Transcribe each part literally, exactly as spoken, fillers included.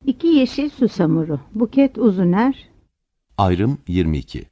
İki yeşil susamuru. Buket Uzuner. Ayrım yirmi iki.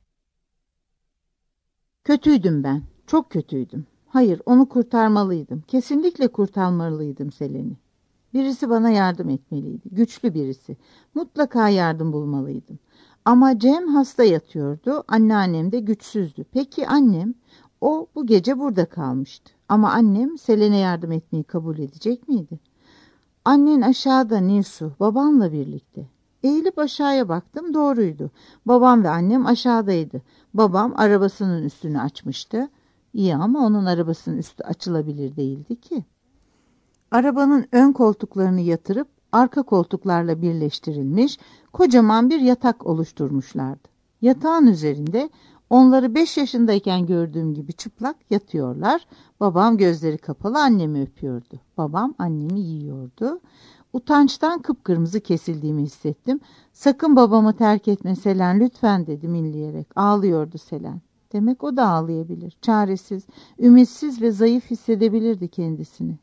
Kötüydüm ben. Çok kötüydüm. Hayır, onu kurtarmalıydım. Kesinlikle kurtarmalıydım Selen'i. Birisi bana yardım etmeliydi. Güçlü birisi. Mutlaka yardım bulmalıydım. Ama Cem hasta yatıyordu. Anneannem de güçsüzdü. Peki annem? O bu gece burada kalmıştı. Ama annem Selen'e yardım etmeyi kabul edecek miydi? Annen aşağıda Nilsu, babamla birlikte. Eğilip aşağıya baktım, doğruydu. Babam ve annem aşağıdaydı. Babam arabasının üstünü açmıştı. İyi ama onun arabasının üstü açılabilir değildi ki. Arabanın ön koltuklarını yatırıp arka koltuklarla birleştirilmiş kocaman bir yatak oluşturmuşlardı. Yatağın üzerinde onları beş yaşındayken gördüğüm gibi çıplak yatıyorlar. Babam gözleri kapalı annemi öpüyordu. Babam annemi yiyordu. Utançtan kıpkırmızı kesildiğimi hissettim. Sakın babamı terk etme Selen lütfen dedim inleyerek. Ağlıyordu Selen. Demek o da ağlayabilir. Çaresiz, ümitsiz ve zayıf hissedebilirdi kendisini.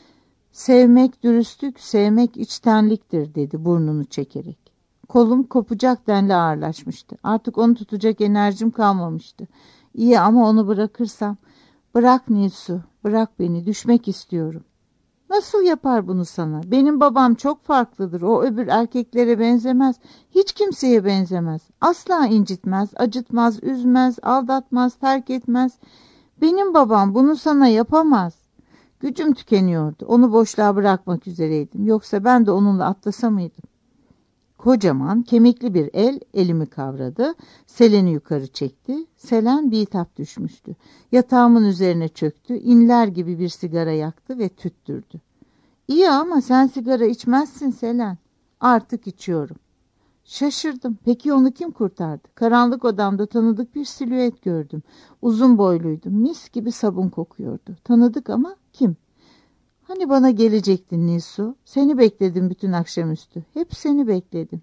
Sevmek dürüstlük, sevmek içtenliktir dedi burnunu çekerek. Kolum kopacak denli ağırlaşmıştı. Artık onu tutacak enerjim kalmamıştı. İyi ama onu bırakırsam. Bırak Nilsu, bırak beni, düşmek istiyorum. Nasıl yapar bunu sana? Benim babam çok farklıdır. O öbür erkeklere benzemez. Hiç kimseye benzemez. Asla incitmez, acıtmaz, üzmez, aldatmaz, terk etmez. Benim babam bunu sana yapamaz. Gücüm tükeniyordu. Onu boşluğa bırakmak üzereydim. Yoksa ben de onunla atlasa mıydım? Kocaman, kemikli bir el elimi kavradı. Selen'i yukarı çekti. Selen bitap düşmüştü. Yatağımın üzerine çöktü. İnler gibi bir sigara yaktı ve tüttürdü. İyi ama sen sigara içmezsin Selen. Artık içiyorum. Şaşırdım. Peki onu kim kurtardı? Karanlık odamda tanıdık bir silüet gördüm. Uzun boyluydu. Mis gibi sabun kokuyordu. Tanıdık ama kim? Hani bana gelecektin Nilsu? Seni bekledim bütün akşamüstü. Hep seni bekledim.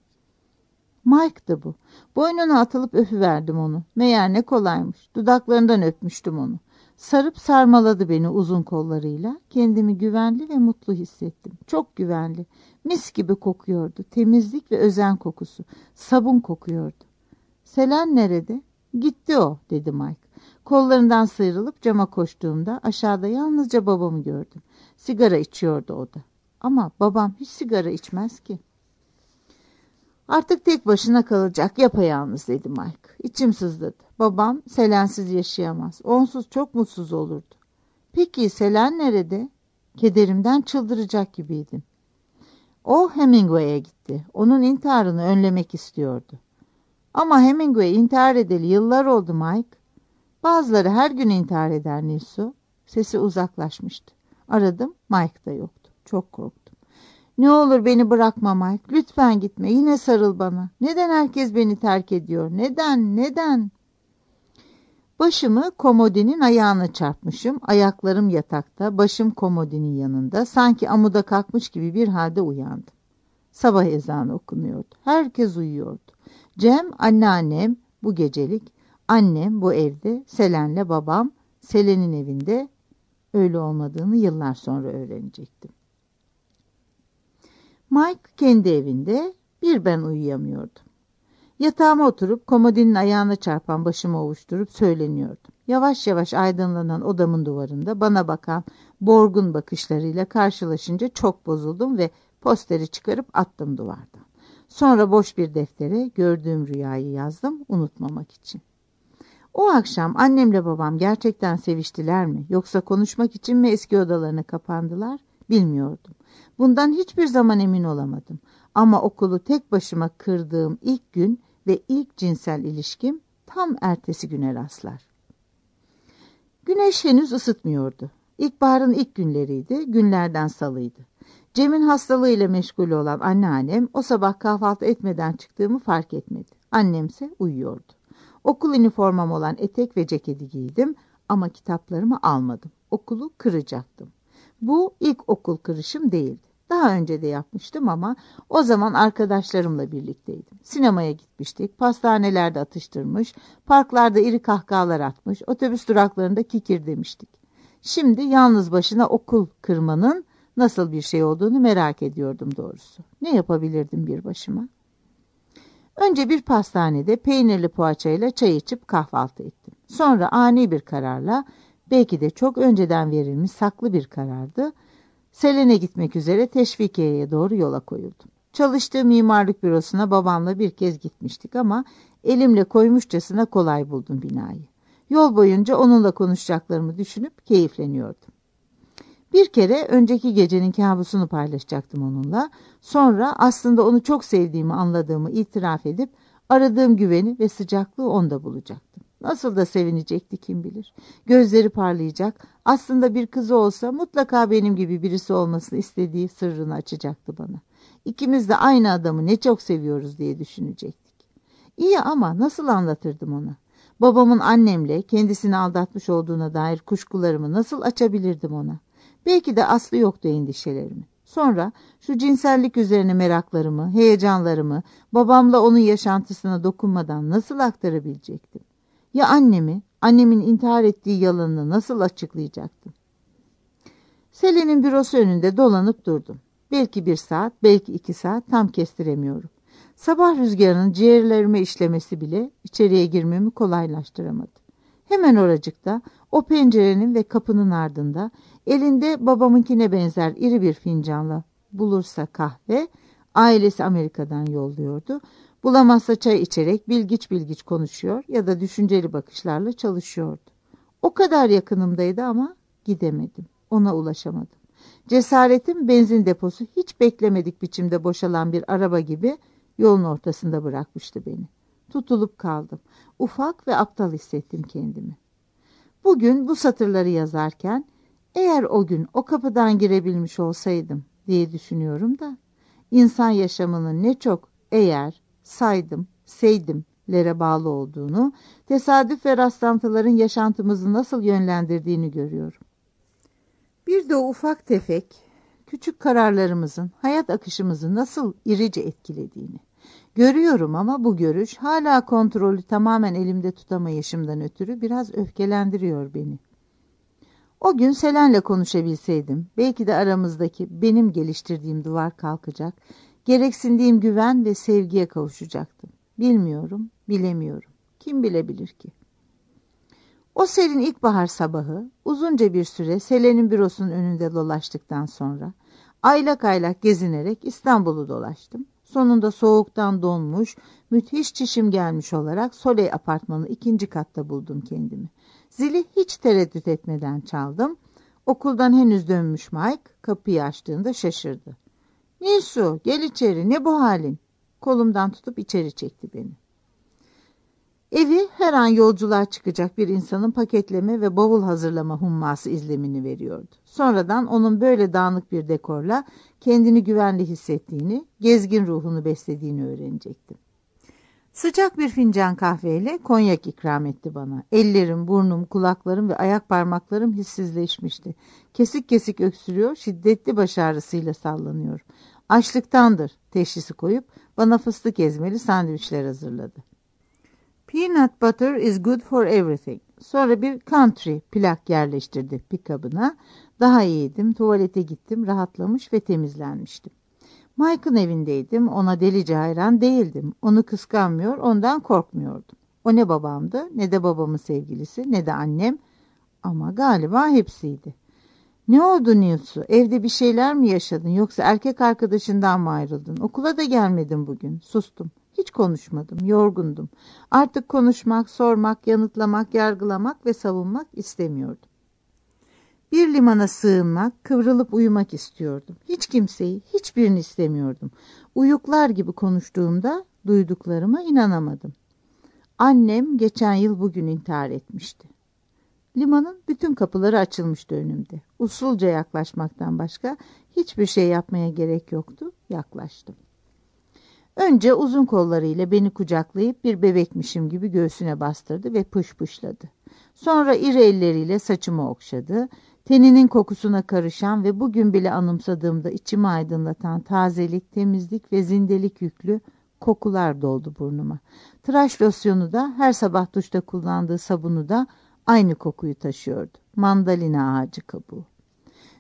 Mike'dı bu. Boynuna atılıp öpüverdim onu. Meğer ne kolaymış. Dudaklarından öpmüştüm onu. Sarıp sarmaladı beni uzun kollarıyla. Kendimi güvenli ve mutlu hissettim. Çok güvenli. Mis gibi kokuyordu. Temizlik ve özen kokusu. Sabun kokuyordu. Selen nerede? Gitti o dedi Mike. Kollarından sıyrılıp cama koştuğumda aşağıda yalnızca babamı gördüm. Sigara içiyordu o da. Ama babam hiç sigara içmez ki. Artık tek başına kalacak yapayalnız dedi Mike. İçim sızladı. Babam Selensiz yaşayamaz. Onsuz çok mutsuz olurdu. Peki Selen nerede? Kederimden çıldıracak gibiydim. O Hemingway'e gitti. Onun intiharını önlemek istiyordu. Ama Hemingway intihar edeli yıllar oldu Mike. Bazıları her gün intihar eder Nilsu. Sesi uzaklaşmıştı. Aradım, Mike da yoktu. Çok korktum. Ne olur beni bırakma Mike. Lütfen gitme. Yine sarıl bana. Neden herkes beni terk ediyor? Neden? Neden? Başımı komodinin ayağına çarpmışım. Ayaklarım yatakta. Başım komodinin yanında. Sanki amuda kalkmış gibi bir halde uyandım. Sabah ezanı okunuyordu. Herkes uyuyordu. Cem, anneannem bu gecelik. Annem bu evde. Selen'le babam. Selen'in evinde. Öyle olmadığını yıllar sonra öğrenecektim. Mike kendi evinde, bir ben uyuyamıyordum. Yatağıma oturup komodinin ayağına çarpan başımı ovuşturup söyleniyordum. Yavaş yavaş aydınlanan odamın duvarında bana bakan borgun bakışlarıyla karşılaşınca çok bozuldum ve posteri çıkarıp attım duvardan. Sonra boş bir deftere gördüğüm rüyayı yazdım unutmamak için. O akşam annemle babam gerçekten seviştiler mi yoksa konuşmak için mi eski odalarına kapandılar bilmiyordum. Bundan hiçbir zaman emin olamadım. Ama okulu tek başıma kırdığım ilk gün ve ilk cinsel ilişkim tam ertesi güne rastlar. Güneş henüz ısıtmıyordu. İlkbaharın ilk günleriydi, günlerden salıydı. Cem'in hastalığıyla meşgul olan anneannem o sabah kahvaltı etmeden çıktığımı fark etmedi. Annemse uyuyordu. Okul üniformam olan etek ve ceketi giydim ama kitaplarımı almadım. Okulu kıracaktım. Bu ilk okul kırışım değildi. Daha önce de yapmıştım ama o zaman arkadaşlarımla birlikteydim. Sinemaya gitmiştik, pastanelerde atıştırmış, parklarda iri kahkahalar atmış, otobüs duraklarında kikir demiştik. Şimdi yalnız başına okul kırmanın Nasıl bir şey olduğunu merak ediyordum doğrusu. Ne yapabilirdim bir başıma? Önce bir pastanede peynirli poğaçayla çay içip kahvaltı ettim. Sonra ani bir kararla, belki de çok önceden verilmiş saklı bir karardı, Selen'e gitmek üzere Teşvikiye'ye doğru yola koyuldum. Çalıştığı mimarlık bürosuna babamla bir kez gitmiştik ama elimle koymuşçasına kolay buldum binayı. Yol boyunca onunla konuşacaklarımı düşünüp keyifleniyordum. Bir kere önceki gecenin kabusunu paylaşacaktım onunla. Sonra aslında onu çok sevdiğimi anladığımı itiraf edip aradığım güveni ve sıcaklığı onda bulacaktım. Nasıl da sevinecekti kim bilir. Gözleri parlayacak. Aslında bir kızı olsa mutlaka benim gibi birisi olmasını istediği sırrını açacaktı bana. İkimiz de aynı adamı ne çok seviyoruz diye düşünecektik. İyi ama nasıl anlatırdım ona? Babamın annemle kendisini aldatmış olduğuna dair kuşkularımı nasıl açabilirdim ona? Belki de aslı yoktu endişelerimin. Sonra şu cinsellik üzerine meraklarımı, heyecanlarımı babamla onun yaşantısına dokunmadan nasıl aktarabilecektim? Ya annemi, annemin intihar ettiği yalanını nasıl açıklayacaktım? Selen'in bürosu önünde dolanıp durdum. Belki bir saat, belki iki saat tam kestiremiyorum. Sabah rüzgarının ciğerlerime işlemesi bile içeriye girmemi kolaylaştıramadı. Hemen oracıkta, o pencerenin ve kapının ardında, elinde babamınkine benzer iri bir fincanla bulursa kahve, ailesi Amerika'dan yolluyordu. Bulamazsa çay içerek bilgiç bilgiç konuşuyor ya da düşünceli bakışlarla çalışıyordu. O kadar yakınımdaydı ama gidemedim, ona ulaşamadım. Cesaretim benzin deposu hiç beklemedik biçimde boşalan bir araba gibi yolun ortasında bırakmıştı beni. Tutulup kaldım. Ufak ve aptal hissettim kendimi. Bugün bu satırları yazarken eğer o gün o kapıdan girebilmiş olsaydım diye düşünüyorum da insan yaşamının ne çok eğer, saydım, seydimlere bağlı olduğunu, tesadüf ve rastlantıların yaşantımızı nasıl yönlendirdiğini görüyorum. Bir de o ufak tefek, küçük kararlarımızın hayat akışımızı nasıl irice etkilediğini görüyorum ama bu görüş hala kontrolü tamamen elimde tutamayışımdan ötürü biraz öfkelendiriyor beni. O gün Selen'le konuşabilseydim belki de aramızdaki benim geliştirdiğim duvar kalkacak, gereksindiğim güven ve sevgiye kavuşacaktım. Bilmiyorum, bilemiyorum. Kim bilebilir ki? O serin ilkbahar sabahı uzunca bir süre Selen'in bürosunun önünde dolaştıktan sonra aylak aylak gezinerek İstanbul'u dolaştım. Sonunda soğuktan donmuş, müthiş çişim gelmiş olarak Soley apartmanı ikinci katta buldum kendimi. Zili hiç tereddüt etmeden çaldım. Okuldan henüz dönmüş Mike kapıyı açtığında şaşırdı. "Nilsu, gel içeri, ne bu halin?" Kolumdan tutup içeri çekti beni. Evi her an yolculuğa çıkacak bir insanın paketleme ve bavul hazırlama humması izlemini veriyordu. Sonradan onun böyle dağınık bir dekorla kendini güvenli hissettiğini, gezgin ruhunu beslediğini öğrenecektim. Sıcak bir fincan kahveyle konyak ikram etti bana. Ellerim, burnum, kulaklarım ve ayak parmaklarım hissizleşmişti. Kesik kesik öksürüyor, şiddetli baş ağrısıyla sallanıyorum. Açlıktandır teşhisi koyup bana fıstık ezmeli sandviçler hazırladı. Peanut butter is good for everything. Sonra bir country plak yerleştirdi pikabına. Daha iyiydim, tuvalete gittim, rahatlamış ve temizlenmiştim. Mike'ın evindeydim, ona delice hayran değildim. Onu kıskanmıyor, ondan korkmuyordum. O ne babamdı, ne de babamın sevgilisi, ne de annem. Ama galiba hepsiydi. "Ne oldu Nilsu? Evde bir şeyler mi yaşadın yoksa erkek arkadaşından mı ayrıldın? Okula da gelmedin bugün." Sustum. Hiç konuşmadım, yorgundum. Artık konuşmak, sormak, yanıtlamak, yargılamak ve savunmak istemiyordum. Bir limana sığınmak, kıvrılıp uyumak istiyordum. Hiç kimseyi, hiçbirini istemiyordum. Uyuklar gibi konuştuğumda duyduklarıma inanamadım. Annem geçen yıl bugün intihar etmişti. Limanın bütün kapıları açılmıştı önümde. Usulca yaklaşmaktan başka hiçbir şey yapmaya gerek yoktu. Yaklaştım. Önce uzun kollarıyla beni kucaklayıp bir bebekmişim gibi göğsüne bastırdı ve pışpışladı. Sonra iri elleriyle saçımı okşadı. Teninin kokusuna karışan ve bugün bile anımsadığımda içimi aydınlatan tazelik, temizlik ve zindelik yüklü kokular doldu burnuma. Tıraş losyonu da her sabah duşta kullandığı sabunu da aynı kokuyu taşıyordu. Mandalina ağacı kabuğu.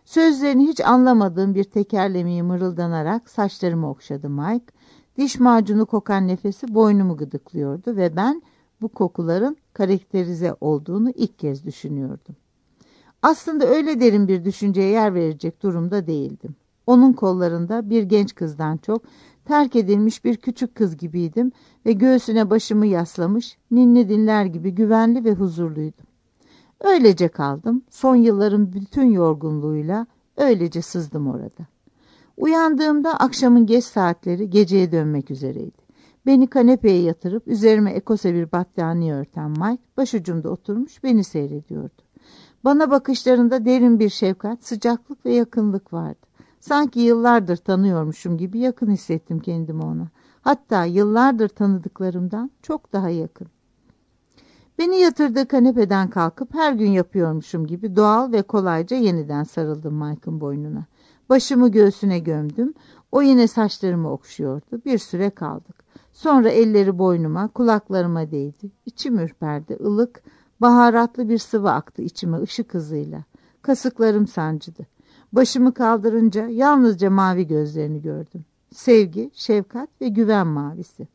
Sözlerini hiç anlamadığım bir tekerlemeyi mırıldanarak saçlarımı okşadı Mike. Diş macunu kokan nefesi boynumu gıdıklıyordu ve ben bu kokuların karakterize olduğunu ilk kez düşünüyordum. Aslında öyle derin bir düşünceye yer verecek durumda değildim. Onun kollarında bir genç kızdan çok terk edilmiş bir küçük kız gibiydim ve göğsüne başımı yaslamış, ninni dinler gibi güvenli ve huzurluydum. Öylece kaldım, son yılların bütün yorgunluğuyla öylece sızdım orada. Uyandığımda akşamın geç saatleri, geceye dönmek üzereydi. Beni kanepeye yatırıp üzerime ekose bir battaniye örten Mike başucumda oturmuş beni seyrediyordu. Bana bakışlarında derin bir şefkat, sıcaklık ve yakınlık vardı. Sanki yıllardır tanıyormuşum gibi yakın hissettim kendimi ona. Hatta yıllardır tanıdıklarımdan çok daha yakın. Beni yatırdığı kanepeden kalkıp her gün yapıyormuşum gibi doğal ve kolayca yeniden sarıldım Mike'ın boynuna. Başımı göğsüne gömdüm. O yine saçlarımı okşuyordu. Bir süre kaldık. Sonra elleri boynuma, kulaklarıma değdi. İçim ürperdi. Ilık, baharatlı bir sıvı aktı içime ışık hızıyla. Kasıklarım sancıdı. Başımı kaldırınca yalnızca mavi gözlerini gördüm. Sevgi, şefkat ve güven mavisi.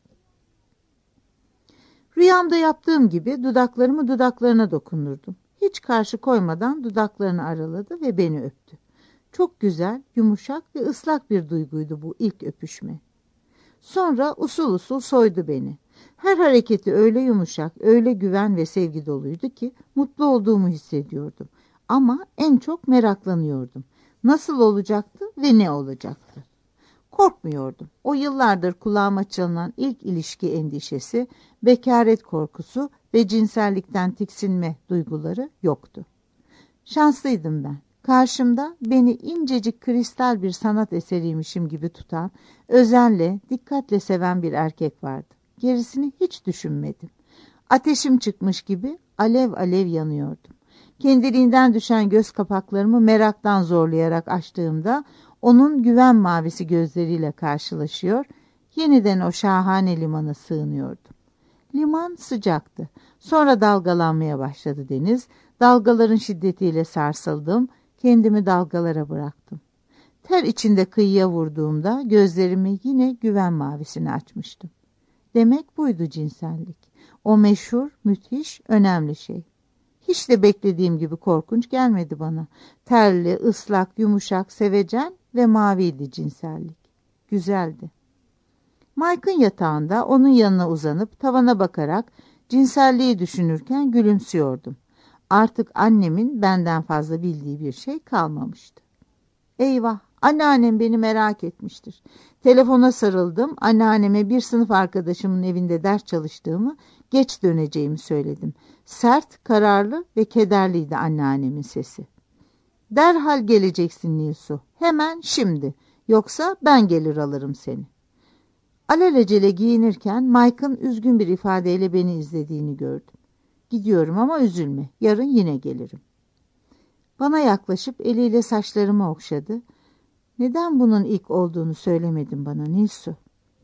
Rüyamda yaptığım gibi dudaklarımı dudaklarına dokundurdum. Hiç karşı koymadan dudaklarını araladı ve beni öptü. Çok güzel, yumuşak ve ıslak bir duyguydu bu ilk öpüşme. Sonra usul usul soydu beni. Her hareketi öyle yumuşak, öyle güven ve sevgi doluydu ki mutlu olduğumu hissediyordum. Ama en çok meraklanıyordum. Nasıl olacaktı ve ne olacaktı? Korkmuyordum. O yıllardır kulağıma çalınan ilk ilişki endişesi, bekaret korkusu ve cinsellikten tiksinme duyguları yoktu. Şanslıydım ben. Karşımda beni incecik kristal bir sanat eseriymişim gibi tutan, özenle, dikkatle seven bir erkek vardı. Gerisini hiç düşünmedim. Ateşim çıkmış gibi alev alev yanıyordum. Kendiliğinden düşen göz kapaklarımı meraktan zorlayarak açtığımda onun güven mavisi gözleriyle karşılaşıyor, yeniden o şahane limana sığınıyordum. Liman sıcaktı. Sonra dalgalanmaya başladı deniz. Dalgaların şiddetiyle sarsıldım. Kendimi dalgalara bıraktım. Ter içinde kıyıya vurduğumda gözlerimi yine güven mavisine açmıştım. Demek buydu cinsellik. O meşhur, müthiş, önemli şey. Hiç de beklediğim gibi korkunç gelmedi bana. Terli, ıslak, yumuşak, sevecen ve maviydi cinsellik. Güzeldi. Mike'ın yatağında onun yanına uzanıp tavana bakarak cinselliği düşünürken gülümsüyordum. Artık annemin benden fazla bildiği bir şey kalmamıştı. Eyvah, anneannem beni merak etmiştir. Telefona sarıldım, anneanneme bir sınıf arkadaşımın evinde ders çalıştığımı, geç döneceğimi söyledim. Sert, kararlı ve kederliydi anneannemin sesi. Derhal geleceksin Nilsu, hemen şimdi, yoksa ben gelir alırım seni. Alelacele giyinirken Mike'ın üzgün bir ifadeyle beni izlediğini gördüm. Gidiyorum ama üzülme, yarın yine gelirim. Bana yaklaşıp eliyle saçlarımı okşadı. Neden bunun ilk olduğunu söylemedin bana Nilsu?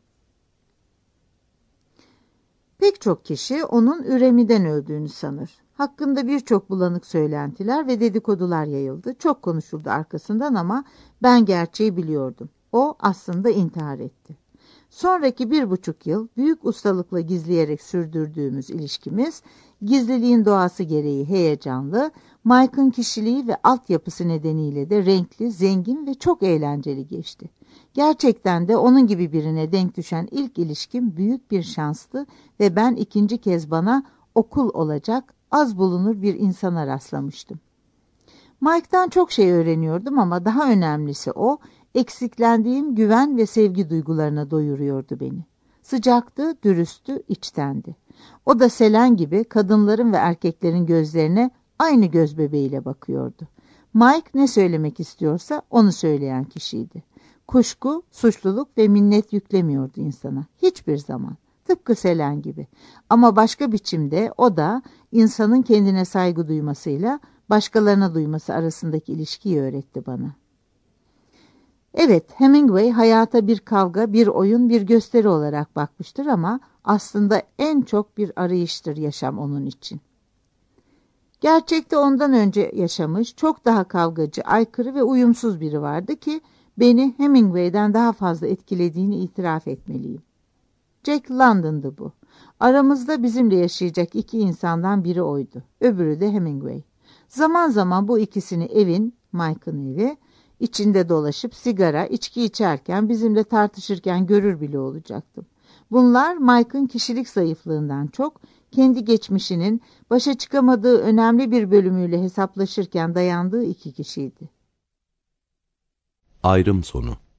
Pek çok kişi onun üremiden öldüğünü sanır. Hakkında birçok bulanık söylentiler ve dedikodular yayıldı. Çok konuşuldu arkasından ama ben gerçeği biliyordum. O aslında intihar etti. Sonraki bir buçuk yıl büyük ustalıkla gizleyerek sürdürdüğümüz ilişkimiz, gizliliğin doğası gereği heyecanlı, Mike'ın kişiliği ve altyapısı nedeniyle de renkli, zengin ve çok eğlenceli geçti. Gerçekten de onun gibi birine denk düşen ilk ilişkim büyük bir şanstı ve ben ikinci kez bana okul olacak az bulunur bir insana rastlamıştım. Mike'dan çok şey öğreniyordum ama daha önemlisi o, eksiklendiğim güven ve sevgi duygularına doyuruyordu beni. Sıcaktı, dürüsttü, içtendi. O da Selen gibi kadınların ve erkeklerin gözlerine aynı göz bebeğiyle bakıyordu. Mike ne söylemek istiyorsa onu söyleyen kişiydi. Kuşku, suçluluk ve minnet yüklemiyordu insana. Hiçbir zaman. Tıpkı Selen gibi. Ama başka biçimde o da insanın kendine saygı duymasıyla başkalarına duyması arasındaki ilişkiyi öğretti bana. Evet, Hemingway hayata bir kavga, bir oyun, bir gösteri olarak bakmıştır ama aslında en çok bir arayıştır yaşam onun için. Gerçekte ondan önce yaşamış, çok daha kavgacı, aykırı ve uyumsuz biri vardı ki beni Hemingway'den daha fazla etkilediğini itiraf etmeliyim. Jack London'dı bu. Aramızda bizimle yaşayacak iki insandan biri oydu. Öbürü de Hemingway. Zaman zaman bu ikisini evin, Mike'ın evi, içinde dolaşıp sigara, içki içerken, bizimle tartışırken görür bile olacaktım. Bunlar Mike'ın kişilik zayıflığından çok, kendi geçmişinin başa çıkamadığı önemli bir bölümüyle hesaplaşırken dayandığı iki kişiydi. Ayrım sonu.